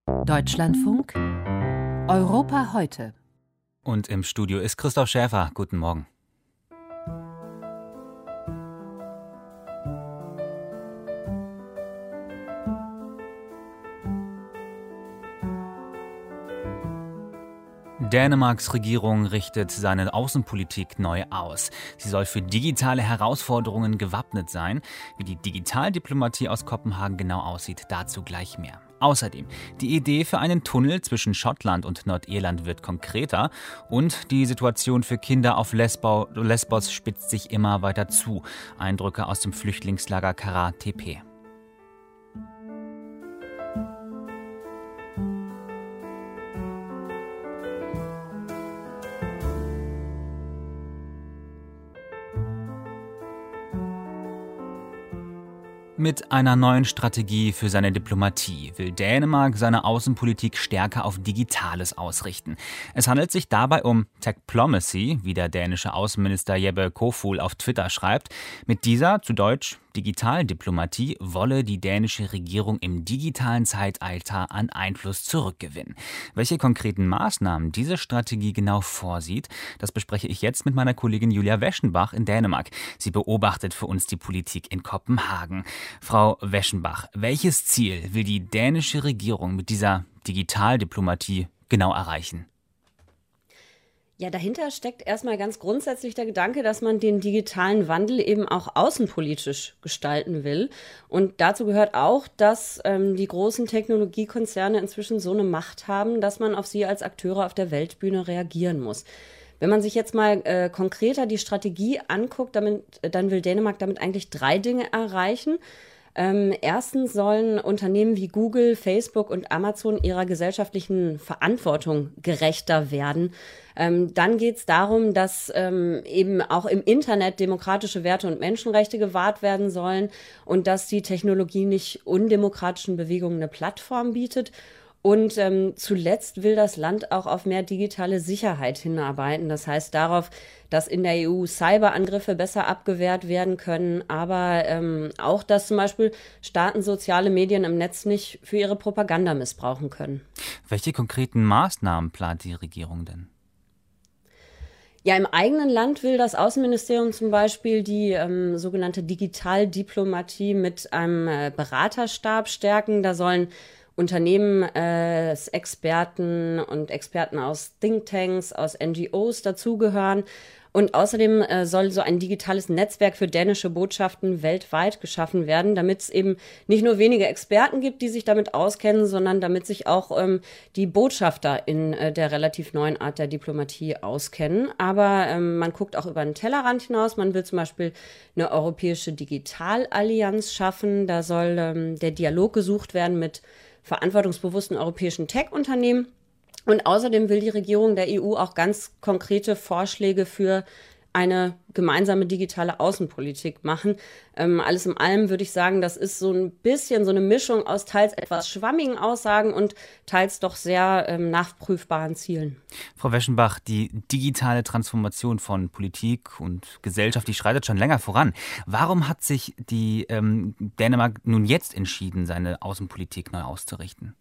Deutschlandfunk Europa heute. Und im Studio ist Christoph Schäfer. Guten Morgen. Dänemarks Regierung richtet seine Außenpolitik neu aus. Sie soll für digitale Herausforderungen gewappnet sein. Wie die Digitaldiplomatie aus Kopenhagen genau aussieht, dazu gleich mehr. Außerdem, die Idee für einen Tunnel zwischen Schottland und Nordirland wird konkreter und die Situation für Kinder auf Lesbos spitzt sich immer weiter zu. Eindrücke aus dem Flüchtlingslager Kara Tepe. Mit einer neuen Strategie für seine Diplomatie will Dänemark seine Außenpolitik stärker auf Digitales ausrichten. Es handelt sich dabei um Techplomacy, wie der dänische Außenminister Jeppe Kofod auf Twitter schreibt. Mit dieser, zu Deutsch Digitaldiplomatie, wolle die dänische Regierung im digitalen Zeitalter an Einfluss zurückgewinnen. Welche konkreten Maßnahmen diese Strategie genau vorsieht, das bespreche ich jetzt mit meiner Kollegin Julia Weschenbach in Dänemark. Sie beobachtet für uns die Politik in Kopenhagen. Frau Weschenbach, welches Ziel will die dänische Regierung mit dieser Digitaldiplomatie genau erreichen? Ja, dahinter steckt erstmal ganz grundsätzlich der Gedanke, dass man den digitalen Wandel eben auch außenpolitisch gestalten will. Und dazu gehört auch, dass die großen Technologiekonzerne inzwischen so eine Macht haben, dass man auf sie als Akteure auf der Weltbühne reagieren muss. Wenn man sich jetzt mal konkreter die Strategie anguckt, dann will Dänemark damit eigentlich 3 Dinge erreichen. Erstens sollen Unternehmen wie Google, Facebook und Amazon ihrer gesellschaftlichen Verantwortung gerechter werden. Dann geht es darum, dass eben auch im Internet demokratische Werte und Menschenrechte gewahrt werden sollen und dass die Technologie nicht undemokratischen Bewegungen eine Plattform bietet. Und zuletzt will das Land auch auf mehr digitale Sicherheit hinarbeiten. Das heißt darauf, dass in der EU Cyberangriffe besser abgewehrt werden können, aber auch, dass zum Beispiel Staaten soziale Medien im Netz nicht für ihre Propaganda missbrauchen können. Welche konkreten Maßnahmen plant die Regierung denn? Ja, im eigenen Land will das Außenministerium zum Beispiel die sogenannte Digitaldiplomatie mit einem Beraterstab stärken. Da sollen Unternehmen, Experten und Experten aus Thinktanks, aus NGOs dazugehören. Und außerdem soll so ein digitales Netzwerk für dänische Botschaften weltweit geschaffen werden, damit es eben nicht nur wenige Experten gibt, die sich damit auskennen, sondern damit sich auch die Botschafter in der relativ neuen Art der Diplomatie auskennen. Aber man guckt auch über den Tellerrand hinaus. Man will zum Beispiel eine europäische Digitalallianz schaffen. Da soll der Dialog gesucht werden mit verantwortungsbewussten europäischen Tech-Unternehmen. Und außerdem will die Regierung der EU auch ganz konkrete Vorschläge für eine gemeinsame digitale Außenpolitik machen. Alles in allem würde ich sagen, das ist so ein bisschen so eine Mischung aus teils etwas schwammigen Aussagen und teils doch sehr nachprüfbaren Zielen. Frau Weschenbach, die digitale Transformation von Politik und Gesellschaft, die schreitet schon länger voran. Warum hat sich die Dänemark nun jetzt entschieden, seine Außenpolitik neu auszurichten?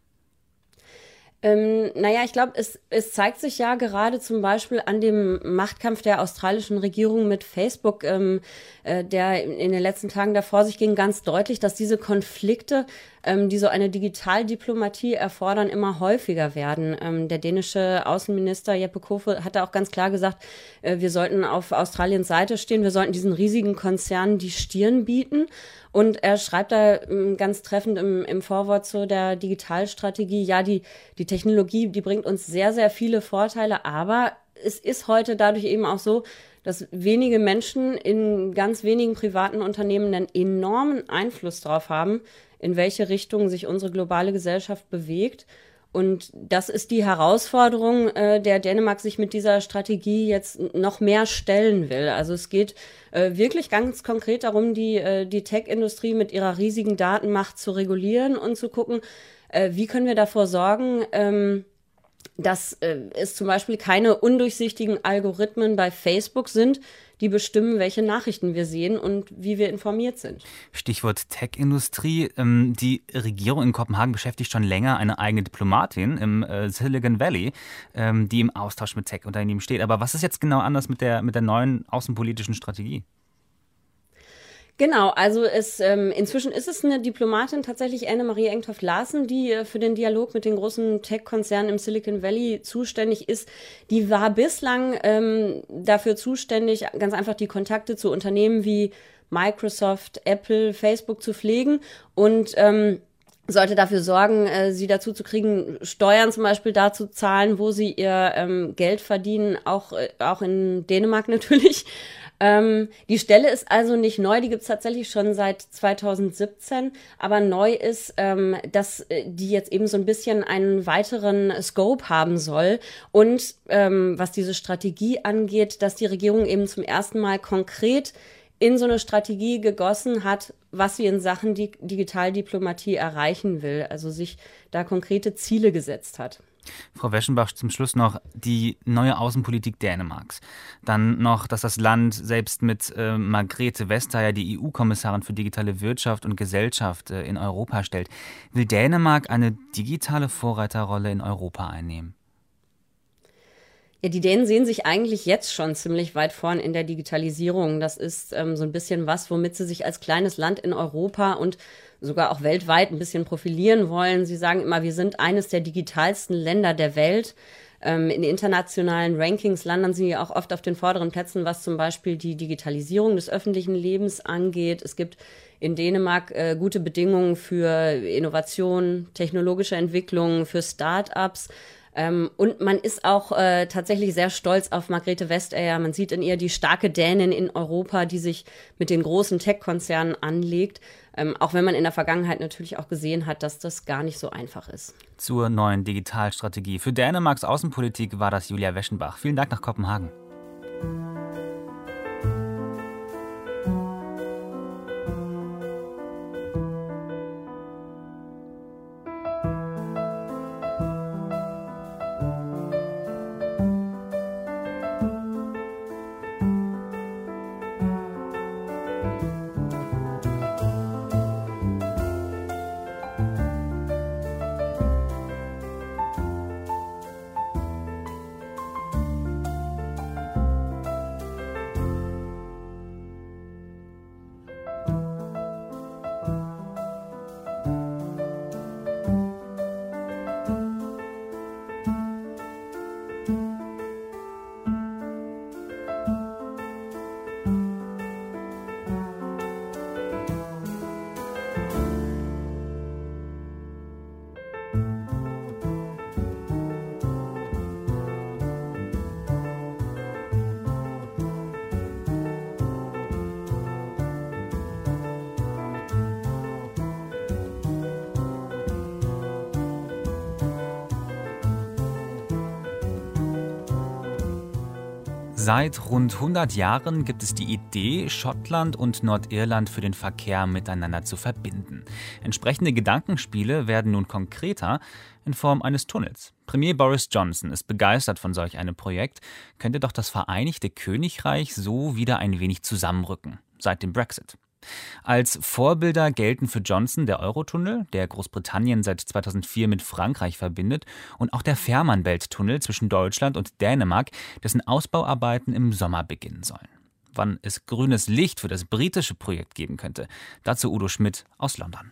Ich glaube, es zeigt sich ja gerade zum Beispiel an dem Machtkampf der australischen Regierung mit Facebook, der in den letzten Tagen da vor sich ging, ganz deutlich, dass diese Konflikte, die so eine Digitaldiplomatie erfordern, immer häufiger werden. Der dänische Außenminister Jeppe Kofod hatte auch ganz klar gesagt, wir sollten auf Australiens Seite stehen, wir sollten diesen riesigen Konzernen die Stirn bieten. Und er schreibt da ganz treffend im Vorwort zu der Digitalstrategie, ja, die Technologie, die bringt uns sehr, sehr viele Vorteile, aber es ist heute dadurch eben auch so, dass wenige Menschen in ganz wenigen privaten Unternehmen einen enormen Einfluss darauf haben, in welche Richtung sich unsere globale Gesellschaft bewegt. Und das ist die Herausforderung, der Dänemark sich mit dieser Strategie jetzt noch mehr stellen will. Also es geht wirklich ganz konkret darum, die Tech-Industrie mit ihrer riesigen Datenmacht zu regulieren und zu gucken, wie können wir davor sorgen, dass es zum Beispiel keine undurchsichtigen Algorithmen bei Facebook sind, die bestimmen, welche Nachrichten wir sehen und wie wir informiert sind. Stichwort Tech-Industrie. Die Regierung in Kopenhagen beschäftigt schon länger eine eigene Diplomatin im Silicon Valley, die im Austausch mit Tech-Unternehmen steht. Aber was ist jetzt genau anders mit der neuen außenpolitischen Strategie? Genau, also inzwischen ist es eine Diplomatin, tatsächlich Anne-Marie Engtoft-Larsen, die für den Dialog mit den großen Tech-Konzernen im Silicon Valley zuständig ist. Die war bislang dafür zuständig, ganz einfach die Kontakte zu Unternehmen wie Microsoft, Apple, Facebook zu pflegen und sollte dafür sorgen, sie dazu zu kriegen, Steuern zum Beispiel da zu zahlen, wo sie ihr Geld verdienen, auch in Dänemark natürlich. Die Stelle ist also nicht neu, die gibt es tatsächlich schon seit 2017, aber neu ist, dass die jetzt eben so ein bisschen einen weiteren Scope haben soll und was diese Strategie angeht, dass die Regierung eben zum ersten Mal konkret in so eine Strategie gegossen hat, was sie in Sachen Digitaldiplomatie erreichen will, also sich da konkrete Ziele gesetzt hat. Frau Weschenbach, zum Schluss noch die neue Außenpolitik Dänemarks. Dann noch, dass das Land selbst mit Margrethe Vestager die EU-Kommissarin für digitale Wirtschaft und Gesellschaft in Europa stellt. Will Dänemark eine digitale Vorreiterrolle in Europa einnehmen? Ja, die Dänen sehen sich eigentlich jetzt schon ziemlich weit vorn in der Digitalisierung. Das ist so ein bisschen was, womit sie sich als kleines Land in Europa und sogar auch weltweit ein bisschen profilieren wollen. Sie sagen immer, wir sind eines der digitalsten Länder der Welt. In internationalen Rankings landen sie auch oft auf den vorderen Plätzen, was zum Beispiel die Digitalisierung des öffentlichen Lebens angeht. Es gibt in Dänemark gute Bedingungen für Innovation, technologische Entwicklung, für Start-ups. Und man ist auch tatsächlich sehr stolz auf Margrethe Vestager. Man sieht in ihr die starke Dänin in Europa, die sich mit den großen Tech-Konzernen anlegt. Auch wenn man in der Vergangenheit natürlich auch gesehen hat, dass das gar nicht so einfach ist. Zur neuen Digitalstrategie. Für Dänemarks Außenpolitik war das Julia Weschenbach. Vielen Dank nach Kopenhagen. Seit rund 100 Jahren gibt es die Idee, Schottland und Nordirland für den Verkehr miteinander zu verbinden. Entsprechende Gedankenspiele werden nun konkreter in Form eines Tunnels. Premier Boris Johnson ist begeistert von solch einem Projekt, könnte doch das Vereinigte Königreich so wieder ein wenig zusammenrücken, seit dem Brexit. Als Vorbilder gelten für Johnson der Eurotunnel, der Großbritannien seit 2004 mit Frankreich verbindet, und auch der Fehmarnbelt-Tunnel zwischen Deutschland und Dänemark, dessen Ausbauarbeiten im Sommer beginnen sollen. Wann es grünes Licht für das britische Projekt geben könnte, dazu Udo Schmidt aus London.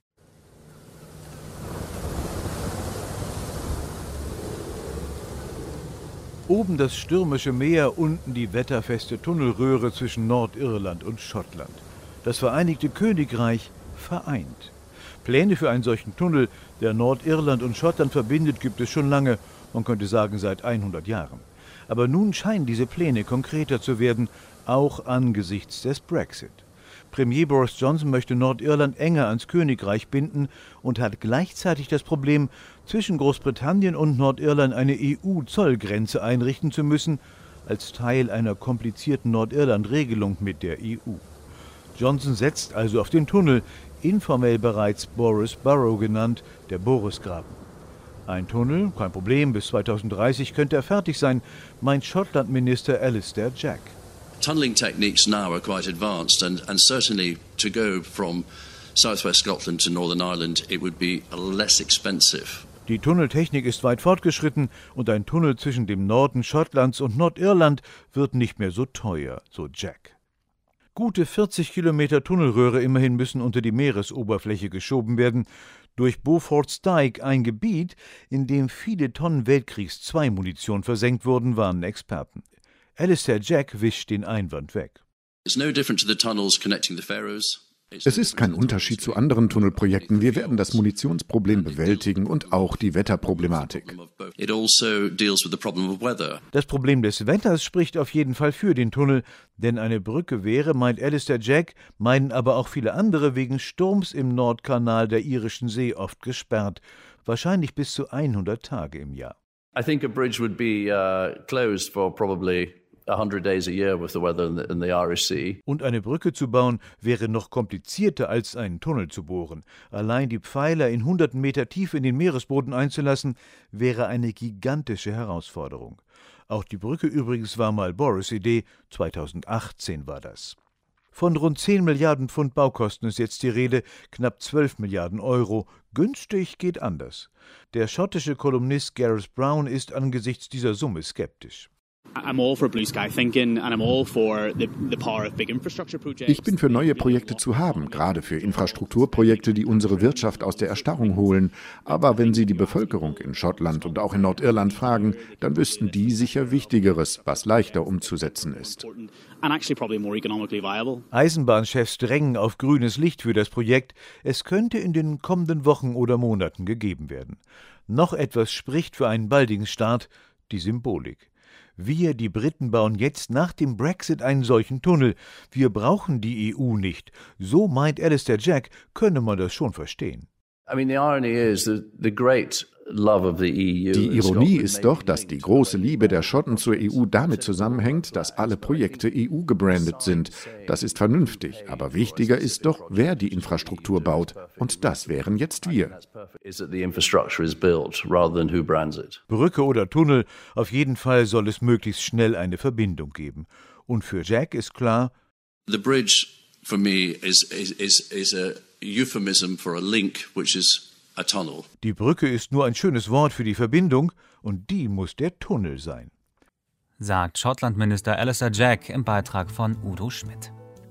Oben das stürmische Meer, unten die wetterfeste Tunnelröhre zwischen Nordirland und Schottland. Das Vereinigte Königreich vereint. Pläne für einen solchen Tunnel, der Nordirland und Schottland verbindet, gibt es schon lange, man könnte sagen seit 100 Jahren. Aber nun scheinen diese Pläne konkreter zu werden, auch angesichts des Brexit. Premier Boris Johnson möchte Nordirland enger ans Königreich binden und hat gleichzeitig das Problem, zwischen Großbritannien und Nordirland eine EU-Zollgrenze einrichten zu müssen, als Teil einer komplizierten Nordirland-Regelung mit der EU. Johnson setzt also auf den Tunnel, informell bereits Boris Burrow genannt, der Borisgraben. Ein Tunnel, kein Problem, bis 2030 könnte er fertig sein, meint Schottland-Minister Alistair Jack. Tunnelling techniques now are quite advanced and certainly to go from southwest Scotland to Northern Ireland, it would be less expensive. Die Tunneltechnik ist weit fortgeschritten und ein Tunnel zwischen dem Norden Schottlands und Nordirland wird nicht mehr so teuer, so Jack. Gute 40 Kilometer Tunnelröhre immerhin müssen unter die Meeresoberfläche geschoben werden, durch Beaufort's Dyke, ein Gebiet, in dem viele Tonnen Weltkriegs-II-Munition versenkt wurden, warnen Experten. Alistair Jack wischt den Einwand weg. It's no different to the tunnels connecting the Faroes. Es ist kein Unterschied zu anderen Tunnelprojekten. Wir werden das Munitionsproblem bewältigen und auch die Wetterproblematik. Das Problem des Wetters spricht auf jeden Fall für den Tunnel, denn eine Brücke wäre, meint Alistair Jack, meinen aber auch viele andere, wegen Sturms im Nordkanal der Irischen See oft gesperrt, wahrscheinlich bis zu 100 Tage im Jahr. I think a bridge would be closed for probably 100 days a year with the weather in the Irish Sea. Und eine Brücke zu bauen wäre noch komplizierter als einen Tunnel zu bohren. Allein die Pfeiler in hunderten Meter Tiefe in den Meeresboden einzulassen, wäre eine gigantische Herausforderung. Auch die Brücke übrigens war mal Boris' Idee, 2018 war das. Von rund 10 Milliarden Pfund Baukosten ist jetzt die Rede, knapp 12 Milliarden Euro. Günstig geht anders. Der schottische Kolumnist Gareth Brown ist angesichts dieser Summe skeptisch. Ich bin für neue Projekte zu haben, gerade für Infrastrukturprojekte, die unsere Wirtschaft aus der Erstarrung holen. Aber wenn Sie die Bevölkerung in Schottland und auch in Nordirland fragen, dann wüssten die sicher Wichtigeres, was leichter umzusetzen ist. Eisenbahnchefs drängen auf grünes Licht für das Projekt. Es könnte in den kommenden Wochen oder Monaten gegeben werden. Noch etwas spricht für einen baldigen Start, die Symbolik. Wir, die Briten, bauen jetzt nach dem Brexit einen solchen Tunnel. Wir brauchen die EU nicht. So meint Alistair Jack, könne man das schon verstehen. Die Ironie ist doch, dass die große Liebe der Schotten zur EU damit zusammenhängt, dass alle Projekte EU-gebrandet sind. Das ist vernünftig, aber wichtiger ist doch, wer die Infrastruktur baut. Und das wären jetzt wir. Brücke oder Tunnel, auf jeden Fall soll es möglichst schnell eine Verbindung geben. Und für Jack ist klar, The bridge for me is a euphemism for a link, which is a tunnel. Die Brücke ist nur ein schönes Wort für die Verbindung und die muss der Tunnel sein. Sagt Schottlandminister Alistair Jack im Beitrag von Udo Schmidt.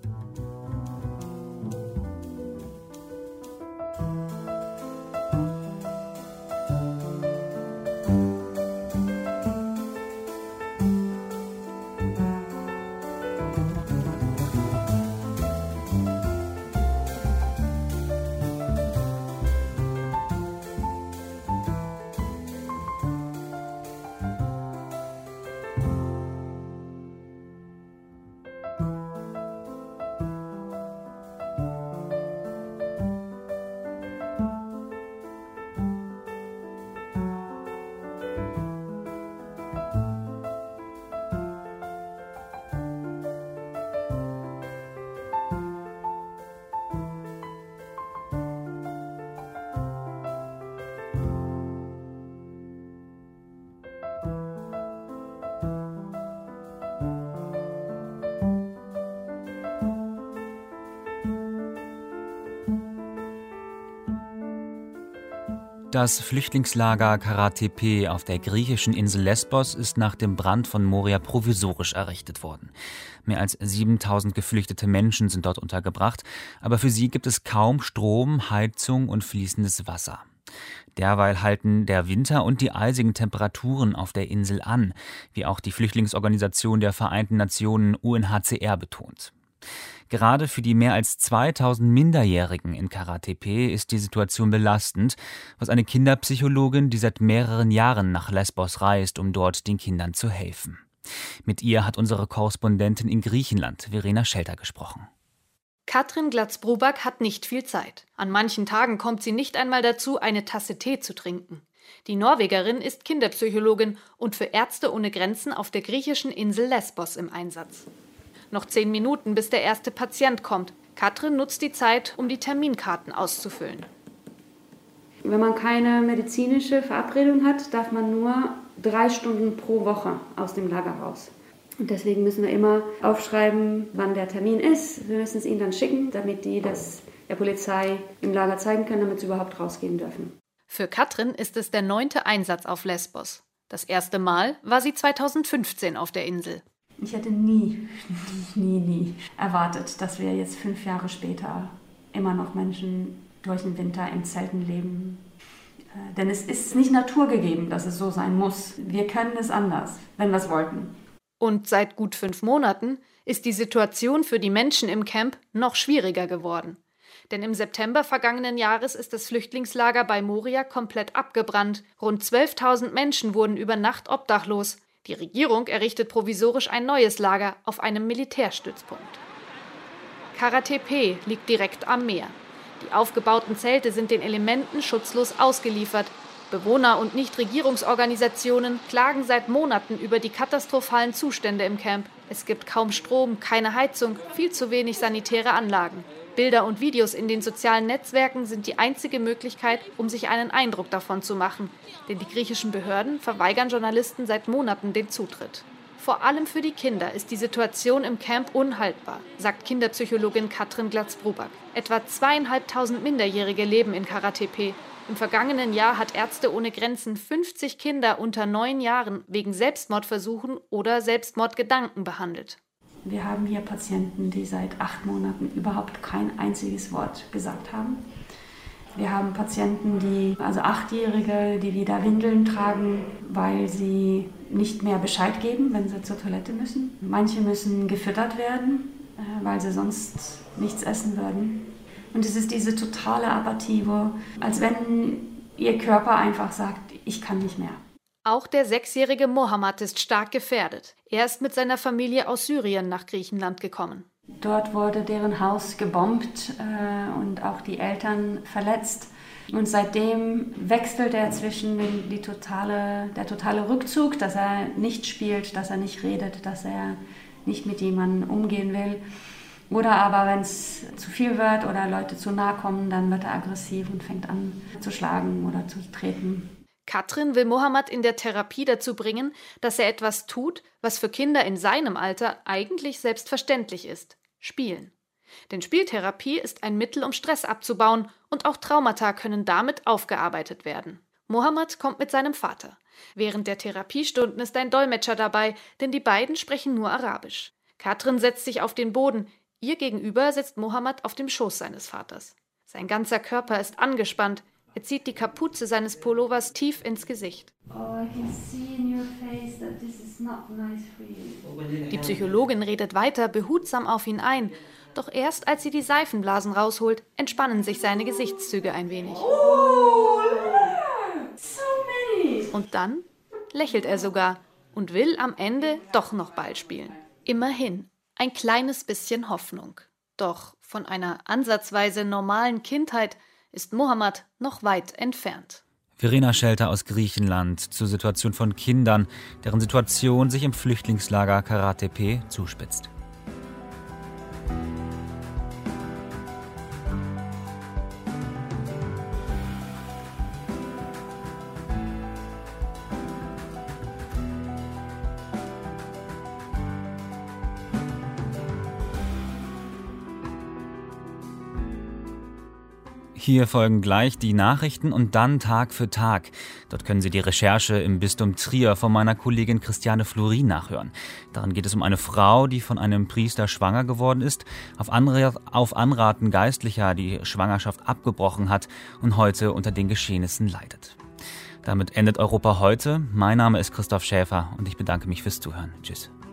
Das Flüchtlingslager Kara Tepe auf der griechischen Insel Lesbos ist nach dem Brand von Moria provisorisch errichtet worden. Mehr als 7000 geflüchtete Menschen sind dort untergebracht, aber für sie gibt es kaum Strom, Heizung und fließendes Wasser. Derweil halten der Winter und die eisigen Temperaturen auf der Insel an, wie auch die Flüchtlingsorganisation der Vereinten Nationen UNHCR betont. Gerade für die mehr als 2000 Minderjährigen in Kara Tepe ist die Situation belastend, was eine Kinderpsychologin, die seit mehreren Jahren nach Lesbos reist, um dort den Kindern zu helfen. Mit ihr hat unsere Korrespondentin in Griechenland, Verena Schelter, gesprochen. Katrin Glatz-Bruback hat nicht viel Zeit. An manchen Tagen kommt sie nicht einmal dazu, eine Tasse Tee zu trinken. Die Norwegerin ist Kinderpsychologin und für Ärzte ohne Grenzen auf der griechischen Insel Lesbos im Einsatz. Noch 10 Minuten, bis der erste Patient kommt. Katrin nutzt die Zeit, um die Terminkarten auszufüllen. Wenn man keine medizinische Verabredung hat, darf man nur 3 Stunden pro Woche aus dem Lager raus. Und deswegen müssen wir immer aufschreiben, wann der Termin ist. Wir müssen es ihnen dann schicken, damit die das der Polizei im Lager zeigen können, damit sie überhaupt rausgehen dürfen. Für Katrin ist es der 9. Einsatz auf Lesbos. Das erste Mal war sie 2015 auf der Insel. Ich hätte nie erwartet, dass wir jetzt 5 Jahre später immer noch Menschen durch den Winter in Zelten leben. Denn es ist nicht naturgegeben, dass es so sein muss. Wir können es anders, wenn wir es wollten. Und seit gut 5 Monaten ist die Situation für die Menschen im Camp noch schwieriger geworden. Denn im September vergangenen Jahres ist das Flüchtlingslager bei Moria komplett abgebrannt. Rund 12.000 Menschen wurden über Nacht obdachlos. Die Regierung errichtet provisorisch ein neues Lager auf einem Militärstützpunkt. Kara Tepe liegt direkt am Meer. Die aufgebauten Zelte sind den Elementen schutzlos ausgeliefert. Bewohner und Nichtregierungsorganisationen klagen seit Monaten über die katastrophalen Zustände im Camp. Es gibt kaum Strom, keine Heizung, viel zu wenig sanitäre Anlagen. Bilder und Videos in den sozialen Netzwerken sind die einzige Möglichkeit, um sich einen Eindruck davon zu machen. Denn die griechischen Behörden verweigern Journalisten seit Monaten den Zutritt. Vor allem für die Kinder ist die Situation im Camp unhaltbar, sagt Kinderpsychologin Katrin Glatz-Brubak. Etwa 2.500 Minderjährige leben in Kara Tepe. Im vergangenen Jahr hat Ärzte ohne Grenzen 50 Kinder unter 9 Jahren wegen Selbstmordversuchen oder Selbstmordgedanken behandelt. Wir haben hier Patienten, die seit 8 Monaten überhaupt kein einziges Wort gesagt haben. Wir haben Patienten, also 8-Jährige, die wieder Windeln tragen, weil sie nicht mehr Bescheid geben, wenn sie zur Toilette müssen. Manche müssen gefüttert werden, weil sie sonst nichts essen würden. Und es ist diese totale Apathie, als wenn ihr Körper einfach sagt, ich kann nicht mehr. Auch der 6-jährige Mohammed ist stark gefährdet. Er ist mit seiner Familie aus Syrien nach Griechenland gekommen. Dort wurde deren Haus gebombt und auch die Eltern verletzt. Und seitdem wechselt er zwischen der totale Rückzug, dass er nicht spielt, dass er nicht redet, dass er nicht mit jemandem umgehen will. Oder aber, wenn es zu viel wird oder Leute zu nahe kommen, dann wird er aggressiv und fängt an zu schlagen oder zu treten. Katrin will Mohammed in der Therapie dazu bringen, dass er etwas tut, was für Kinder in seinem Alter eigentlich selbstverständlich ist: Spielen. Denn Spieltherapie ist ein Mittel, um Stress abzubauen, und auch Traumata können damit aufgearbeitet werden. Mohammed kommt mit seinem Vater. Während der Therapiestunden ist ein Dolmetscher dabei, denn die beiden sprechen nur Arabisch. Katrin setzt sich auf den Boden. Ihr gegenüber sitzt Mohammed auf dem Schoß seines Vaters. Sein ganzer Körper ist angespannt. Er zieht die Kapuze seines Pullovers tief ins Gesicht. Die Psychologin redet weiter behutsam auf ihn ein. Doch erst als sie die Seifenblasen rausholt, entspannen sich seine Gesichtszüge ein wenig. Und dann lächelt er sogar und will am Ende doch noch Ball spielen. Immerhin ein kleines bisschen Hoffnung. Doch von einer ansatzweise normalen Kindheit ist Mohammed noch weit entfernt. Verena Schelter aus Griechenland zur Situation von Kindern, deren Situation sich im Flüchtlingslager Kara Tepe zuspitzt. Hier folgen gleich die Nachrichten und dann Tag für Tag. Dort können Sie die Recherche im Bistum Trier von meiner Kollegin Christiane Florin nachhören. Darin geht es um eine Frau, die von einem Priester schwanger geworden ist, auf Anraten Geistlicher die Schwangerschaft abgebrochen hat und heute unter den Geschehnissen leidet. Damit endet Europa heute. Mein Name ist Christoph Schäfer und ich bedanke mich fürs Zuhören. Tschüss.